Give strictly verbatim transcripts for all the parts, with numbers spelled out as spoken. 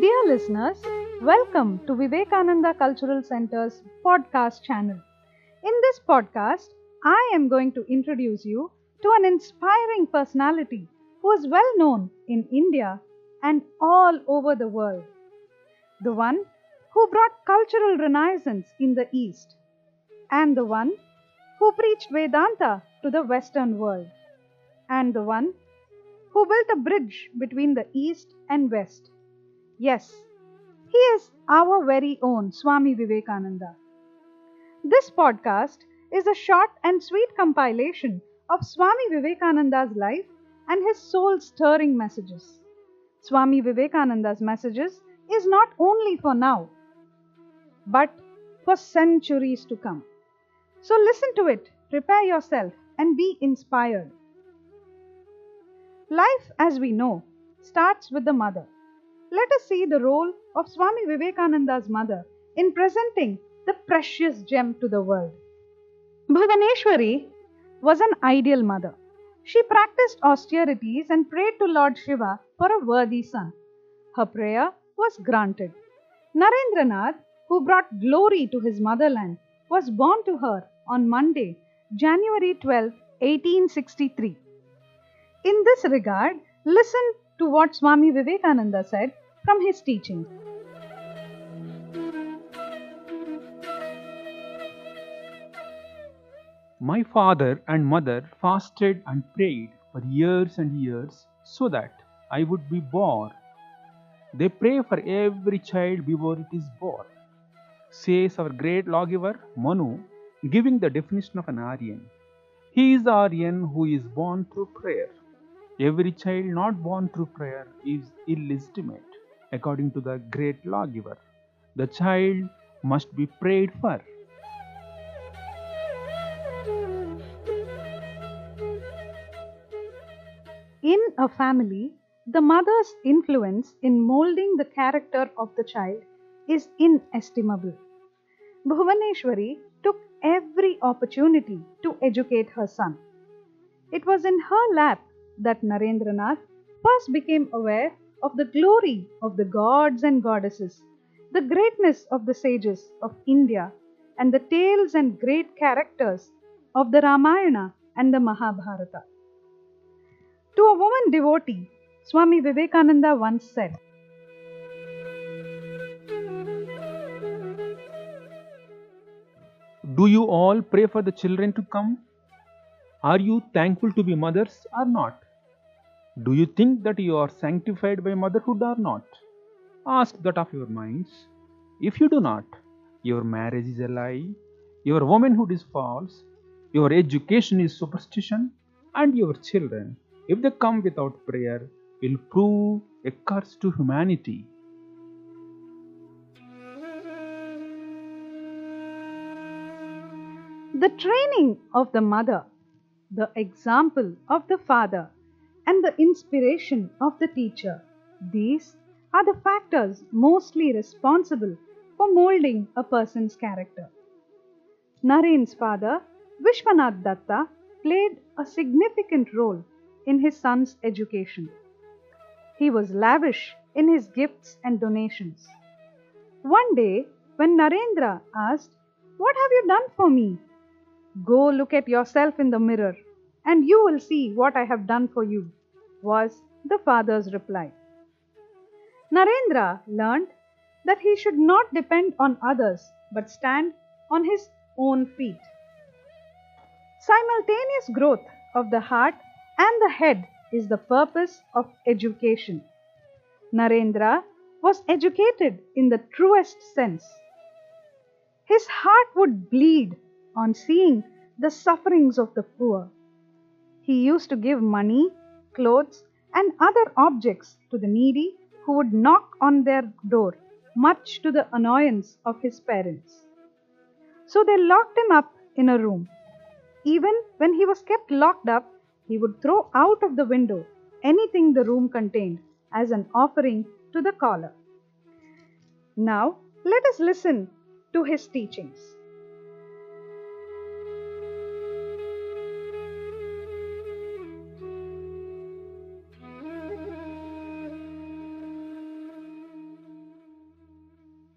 Dear listeners, welcome to Vivekananda Cultural Center's podcast channel. In this podcast, I am going to introduce you to an inspiring personality who is well known in India and all over the world. The one who brought cultural renaissance in the East, and the one who preached Vedanta to the Western world, and the one who built a bridge between the East and West. Yes, he is our very own Swami Vivekananda. This podcast is a short and sweet compilation of Swami Vivekananda's life and his soul stirring messages. Swami Vivekananda's messages is not only for now, but for centuries to come. So listen to it, prepare yourself, and be inspired. Life, as we know, starts with the mother. Let us see the role of Swami Vivekananda's mother in presenting the precious gem to the world. Bhuvaneshwari was an ideal mother. She practiced austerities and prayed to Lord Shiva for a worthy son. Her prayer was granted. Narendranath, who brought glory to his motherland, was born to her on Monday, January twelfth, eighteen sixty-three. In this regard, listen to what Swami Vivekananda said from his teachings. My father and mother fasted and prayed for years and years so that I would be born. They pray for every child before it is born, says our great lawgiver Manu, giving the definition of an Aryan. He is the Aryan who is born through prayer. Every child not born through prayer is illegitimate, according to the great lawgiver. The child must be prayed for. In a family, the mother's influence in molding the character of the child is inestimable. Bhuvaneshwari took every opportunity to educate her son. It was in her lap that Narendranath first became aware of the glory of the gods and goddesses, the greatness of the sages of India, and the tales and great characters of the Ramayana and the Mahabharata. To a woman devotee, Swami Vivekananda once said, Do you all pray for the children to come? Are you thankful to be mothers or not? Do you think that you are sanctified by motherhood or not? Ask that of your minds. If you do not, your marriage is a lie, your womanhood is false, your education is superstition, and your children, if they come without prayer, will prove a curse to humanity. the training of the mother, the example of the father, and the inspiration of the teacher, these are the factors mostly responsible for molding a person's character. Naren's father, Vishwanath Datta, played a significant role in his son's education. He was lavish in his gifts and donations. One day, when Narendra asked, "What have you done for me?" "Go look at yourself in the mirror, and you will see what I have done for you," was the father's reply. Narendra learned that he should not depend on others but stand on his own feet. Simultaneous growth of the heart and the head is the purpose of education. Narendra was educated in the truest sense. His heart would bleed on seeing the sufferings of the poor. He used to give money, clothes, and other objects to the needy who would knock on their door, much to the annoyance of his parents. So they locked him up in a room. Even when he was kept locked up, he would throw out of the window anything the room contained as an offering to the caller. Now, let us listen to his teachings.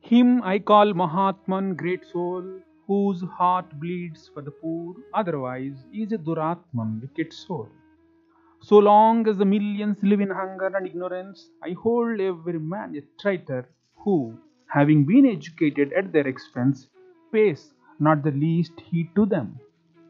Him I call Mahatman, great soul, whose heart bleeds for the poor, otherwise is a Duratman, wicked soul. So long as the millions live in hunger and ignorance, I hold every man a traitor who, having been educated at their expense, pays not the least heed to them.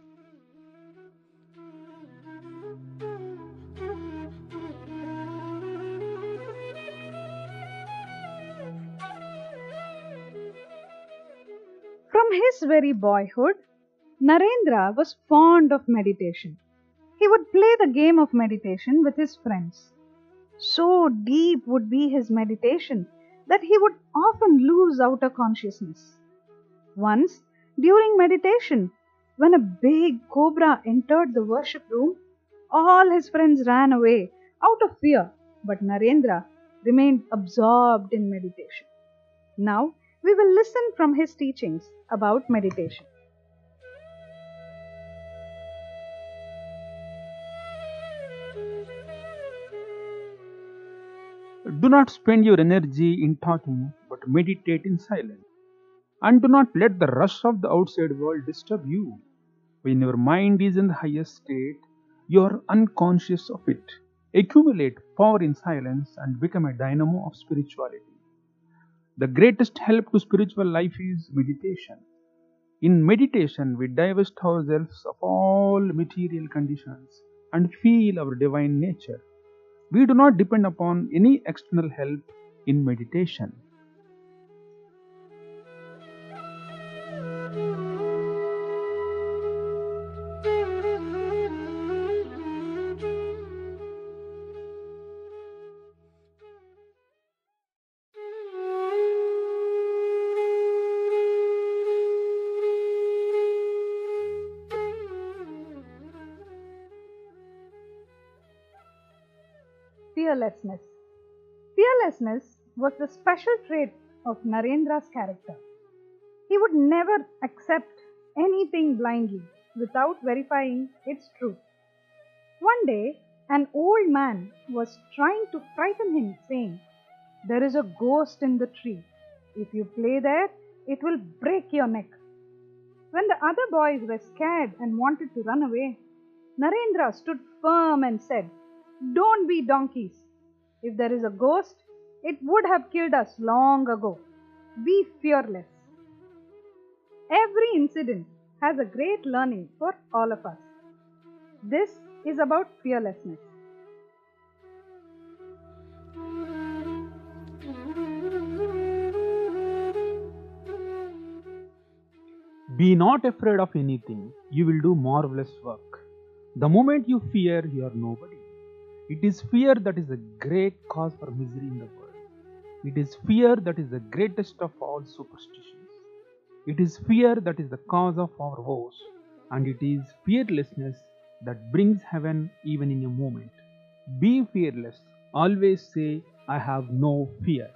From his very boyhood, Narendra was fond of meditation. He would play the game of meditation with his friends. So deep would be his meditation that he would often lose outer consciousness. Once, during meditation, when a big cobra entered the worship room, all his friends ran away out of fear, but Narendra remained absorbed in meditation. Now, we will listen from his teachings about meditation. Do not spend your energy in talking, but meditate in silence. And do not let the rush of the outside world disturb you. When your mind is in the highest state, you are unconscious of it. Accumulate power in silence and become a dynamo of spirituality. The greatest help to spiritual life is meditation. In meditation, we divest ourselves of all material conditions and feel our divine nature. We do not depend upon any external help in meditation. Fearlessness. Fearlessness was the special trait of Narendra's character. He would never accept anything blindly without verifying its truth. One day, an old man was trying to frighten him, saying, "There is a ghost in the tree. If you play there, it will break your neck." When the other boys were scared and wanted to run away, Narendra stood firm and said, "Don't be donkeys. If there is a ghost, it would have killed us long ago. Be fearless." Every incident has a great learning for all of us. This is about fearlessness. Be not afraid of anything, you will do marvelous work. The moment you fear, you are nobody. It is fear that is the great cause for misery in the world. It is fear that is the greatest of all superstitions. It is fear that is the cause of our woes, and it is fearlessness that brings heaven even in a moment. Be fearless. Always say, "I have no fear."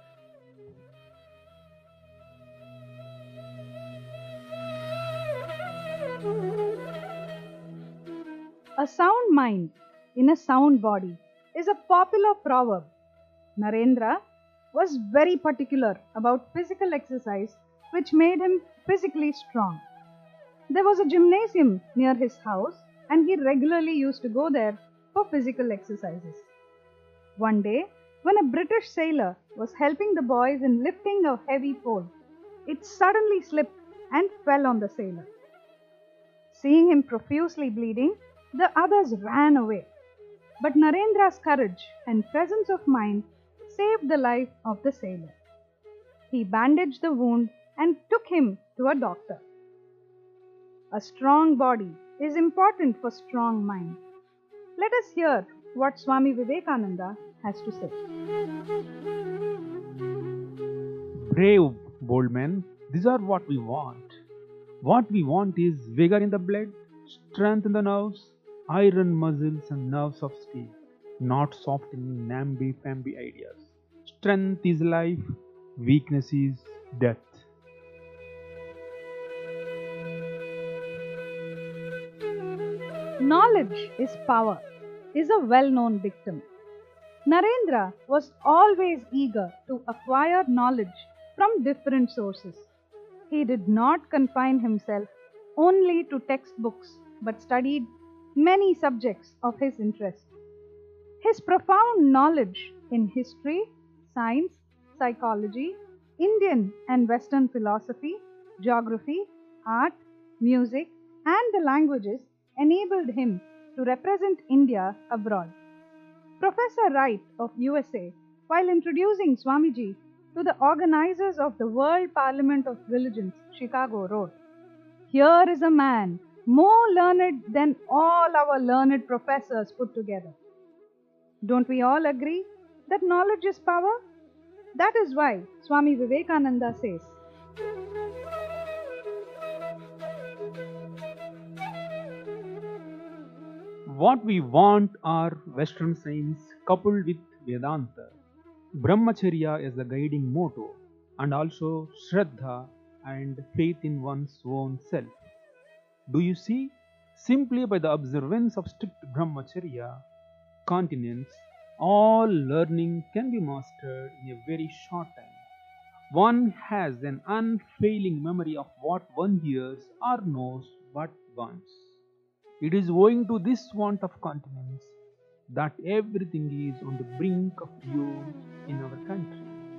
A sound mind in a sound body is a popular proverb. Narendra was very particular about physical exercise, which made him physically strong. There was a gymnasium near his house, and he regularly used to go there for physical exercises. One day, when a British sailor was helping the boys in lifting a heavy pole, it suddenly slipped and fell on the sailor. Seeing him profusely bleeding, the others ran away. But Narendra's courage and presence of mind saved the life of the sailor. He bandaged the wound and took him to a doctor. A strong body is important for strong mind. Let us hear what Swami Vivekananda has to say. Brave, bold men, these are what we want. What we want is vigor in the blood, strength in the nerves, iron muscles and nerves of steel, not softening namby-pamby ideas. Strength is life, weakness is death. Knowledge is power is a well-known dictum. Narendra was always eager to acquire knowledge from different sources. He did not confine himself only to textbooks but studied many subjects of his interest. His profound knowledge in history, science, psychology, Indian and Western philosophy, geography, art, music, and the languages enabled him to represent India abroad. Professor Wright of U S A, while introducing Swamiji to the organizers of the World Parliament of Religions, Chicago, wrote, "Here is a man more learned than all our learned professors put together." Don't we all agree that knowledge is power? That is why Swami Vivekananda says, What we want are Western science coupled with Vedanta, Brahmacharya as the guiding motto, and also Shraddha and faith in one's own self. Do you see? Simply by the observance of strict Brahmacharya, continence, all learning can be mastered in a very short time. One has an unfailing memory of what one hears or knows but once. It is owing to this want of continence that everything is on the brink of ruin in our country.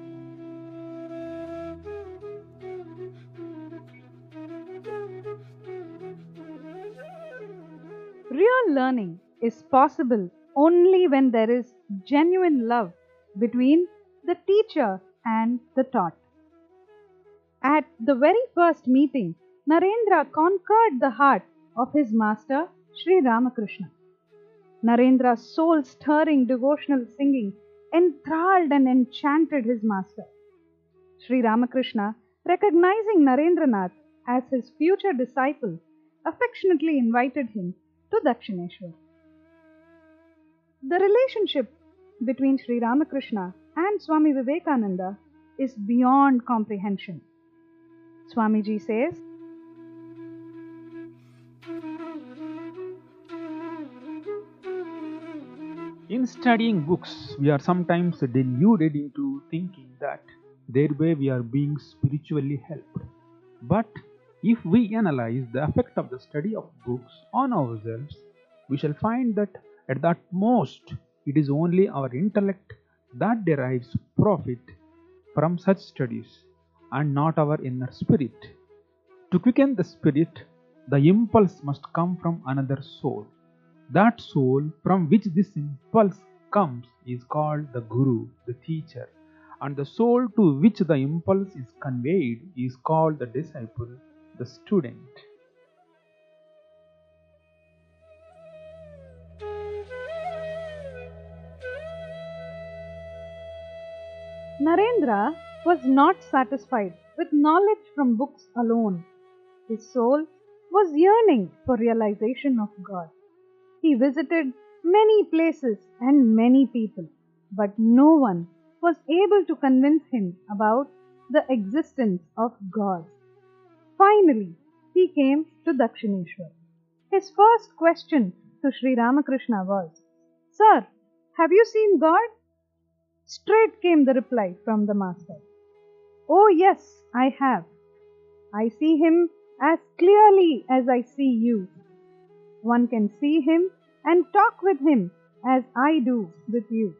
real learning is possible only when there is genuine love between the teacher and the taught. At the very first meeting, Narendra conquered the heart of his master, Sri Ramakrishna. Narendra's soul-stirring devotional singing enthralled and enchanted his master. Sri Ramakrishna, recognizing Narendranath as his future disciple, affectionately invited him to Dakshineshwar. The relationship between Sri Ramakrishna and Swami Vivekananda is beyond comprehension. Swamiji says, In studying books, we are sometimes deluded into thinking that thereby we are being spiritually helped. But if we analyze the effect of the study of books on ourselves, we shall find that at the utmost it is only our intellect that derives profit from such studies and not our inner spirit. To quicken the spirit, the impulse must come from another soul. That soul from which this impulse comes is called the Guru, the teacher, and the soul to which the impulse is conveyed is called the disciple, the student. Narendra was not satisfied with knowledge from books alone. His soul was yearning for realization of God. He visited many places and many people, but no one was able to convince him about the existence of God. Finally, he came to Dakshineshwar. His first question to Sri Ramakrishna was, "Sir, have you seen God?" Straight came the reply from the master, "Oh yes, I have. I see him as clearly as I see you. One can see him and talk with him as I do with you.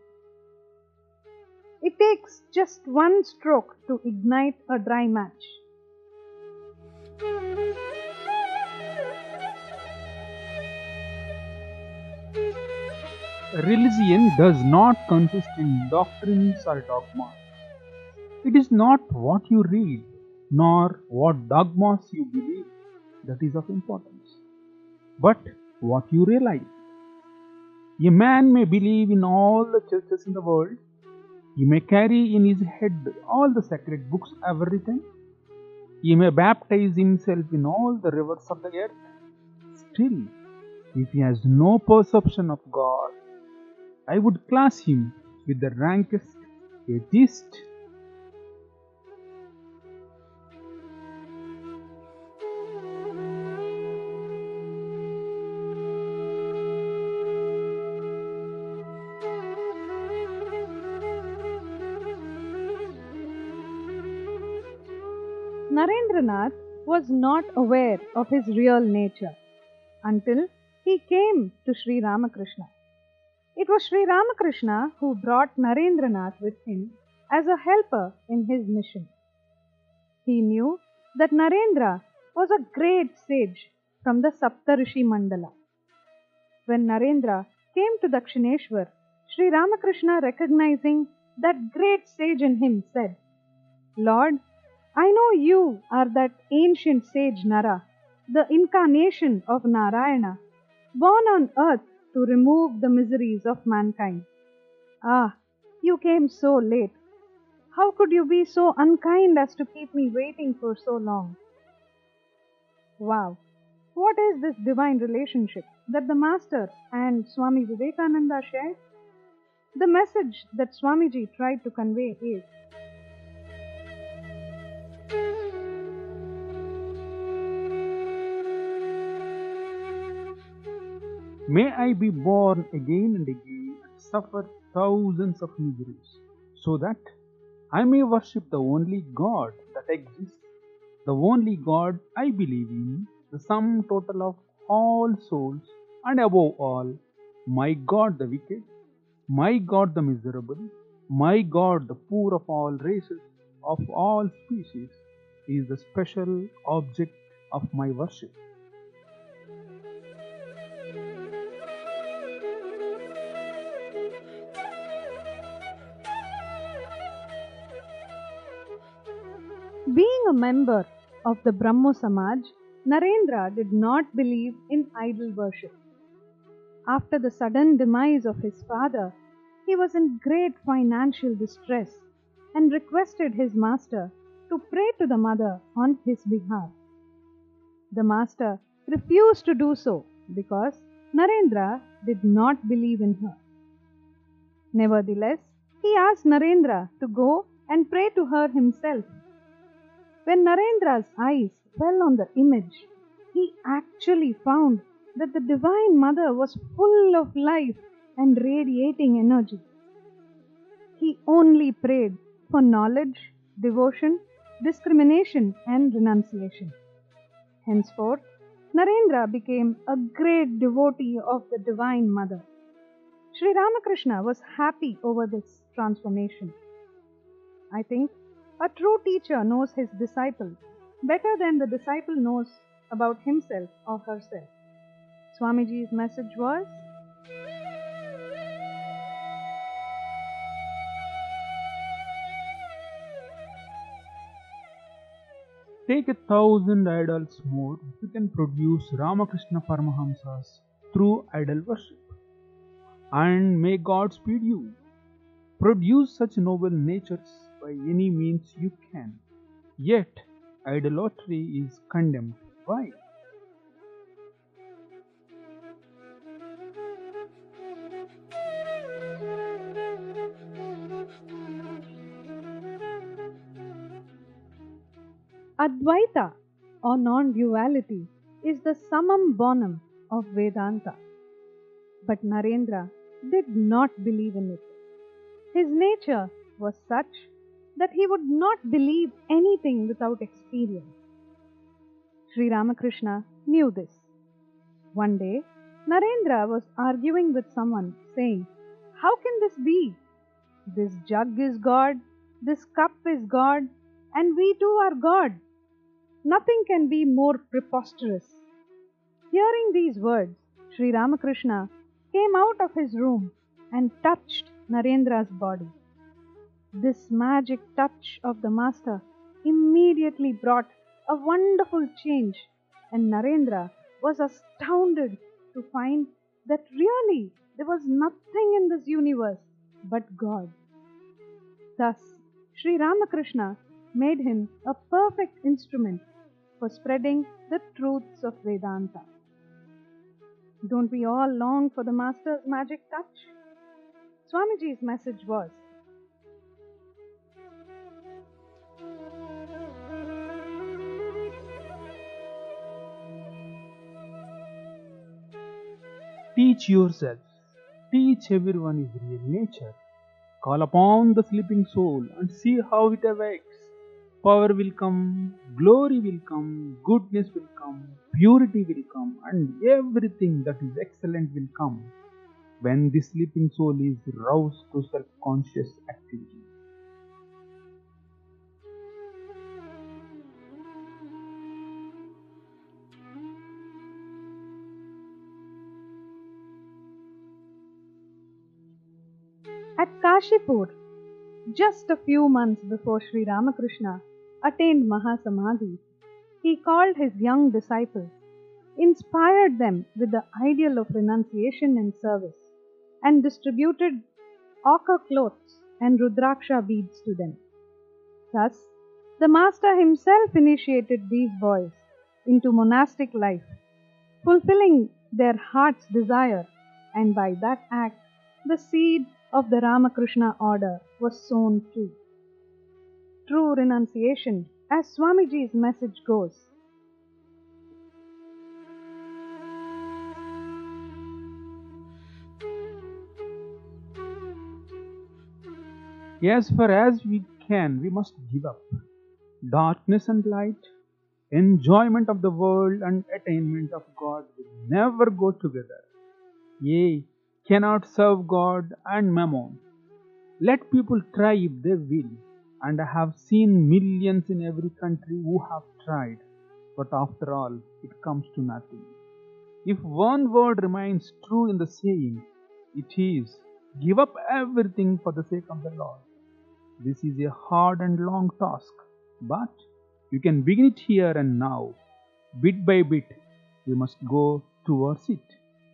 It takes just one stroke to ignite a dry match." Religion does not consist in doctrines or dogmas. It is not what you read, nor what dogmas you believe that is of importance, but what you realize. A man may believe in all the churches in the world. He may carry in his head all the sacred books ever written. He may baptize himself in all the rivers of the earth. Still, if he has no perception of God, I would class him with the rankest atheist. Narendranath was not aware of his real nature until he came to Sri Ramakrishna. It was Sri Ramakrishna who brought Narendranath with him as a helper in his mission. He knew that Narendra was a great sage from the Saptarishi Mandala. When Narendra came to Dakshineshwar, Sri Ramakrishna, recognizing that great sage in him, said, "Lord, I know you are that ancient sage Nara, the incarnation of Narayana, born on earth to remove the miseries of mankind. Ah, you came so late. How could you be so unkind as to keep me waiting for so long?" Wow, what is this divine relationship that the Master and Swami Vivekananda shared? The message that Swamiji tried to convey is, may I be born again and again and suffer thousands of miseries, so that I may worship the only God that exists, the only God I believe in, the sum total of all souls, and above all, my God the wicked, my God the miserable, my God the poor of all races, of all species, is the special object of my worship. being a member of the Brahmo Samaj, Narendra did not believe in idol worship. After the sudden demise of his father, he was in great financial distress and requested his master to pray to the mother on his behalf. The master refused to do so because Narendra did not believe in her. Nevertheless, he asked Narendra to go and pray to her himself. When Narendra's eyes fell on the image, he actually found that the Divine Mother was full of life and radiating energy. He only prayed for knowledge, devotion, discrimination, and renunciation. Henceforth, Narendra became a great devotee of the Divine Mother. Sri Ramakrishna was happy over this transformation. I think a true teacher knows his disciple better than the disciple knows about himself or herself. Swamiji's message was, Take a thousand idols more, you can produce Ramakrishna Paramahamsas through idol worship. And may God speed you. Produce such noble natures by any means you can. Yet, idolatry is condemned. Why? Advaita or non-duality is the summum bonum of Vedanta. But Narendra did not believe in it. His nature was such that he would not believe anything without experience. Sri Ramakrishna knew this. One day, Narendra was arguing with someone, saying, "How can this be? This jug is God, this cup is God, and we too are God. Nothing can be more preposterous." Hearing these words, Sri Ramakrishna came out of his room and touched Narendra's body. This magic touch of the Master immediately brought a wonderful change, and Narendra was astounded to find that really there was nothing in this universe but God. Thus, Sri Ramakrishna made him a perfect instrument for spreading the truths of Vedanta. Don't we all long for the Master's magic touch? Swamiji's message was, Teach yourself, teach everyone his real nature. Call upon the sleeping soul and see how it awakes. power will come, glory will come, goodness will come, purity will come, and everything that is excellent will come when the sleeping soul is roused to self-conscious activity. At Kashipur, just a few months before Sri Ramakrishna attained Mahasamadhi, he called his young disciples, inspired them with the ideal of renunciation and service, and distributed ochre cloths and rudraksha beads to them. Thus, the Master himself initiated these boys into monastic life, fulfilling their heart's desire, and by that act, the seed of the Ramakrishna order was sown too. True renunciation, as Swamiji's message goes, As far as we can, we must give up. Darkness and light, enjoyment of the world and attainment of God will never go together. Ye cannot serve God and mammon. Let people try if they will, and I have seen millions in every country who have tried, but after all, it comes to nothing. If one word remains true in the saying, it is, give up everything for the sake of the Lord. This is a hard and long task, but you can begin it here and now. Bit by bit, we must go towards it.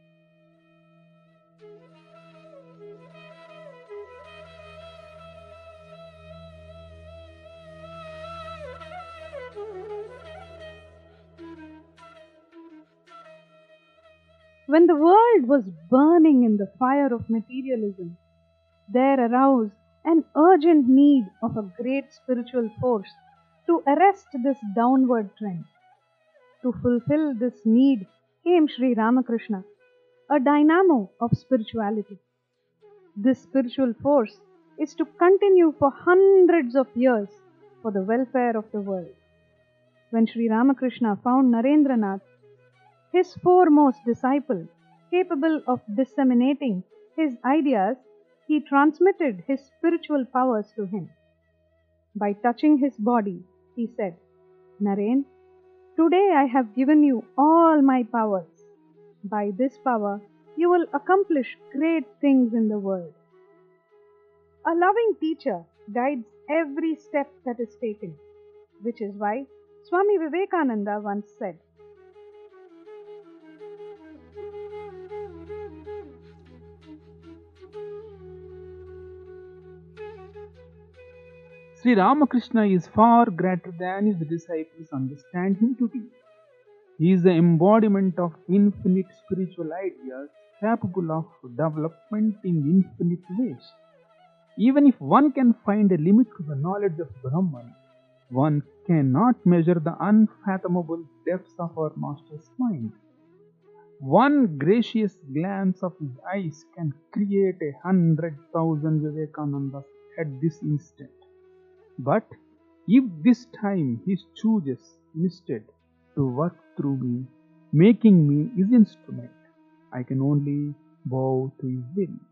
when the world was burning in the fire of materialism, there arose an urgent need of a great spiritual force to arrest this downward trend. To fulfill this need came Sri Ramakrishna, a dynamo of spirituality. This spiritual force is to continue for hundreds of years for the welfare of the world. When Sri Ramakrishna found Narendranath, his foremost disciple, capable of disseminating his ideas, he transmitted his spiritual powers to him. By touching his body, he said, "Naren, today I have given you all my powers. By this power, you will accomplish great things in the world." A loving teacher guides every step that is taken, which is why Swami Vivekananda once said, Sri Ramakrishna is far greater than his disciples understand him to be. He is the embodiment of infinite spiritual ideas capable of development in infinite ways. Even if one can find a limit to the knowledge of Brahman, one cannot measure the unfathomable depths of our Master's mind. One gracious glance of his eyes can create a hundred thousand Vivekanandas at this instant. But if this time he chooses instead to work through me, making me his instrument, I can only bow to his will.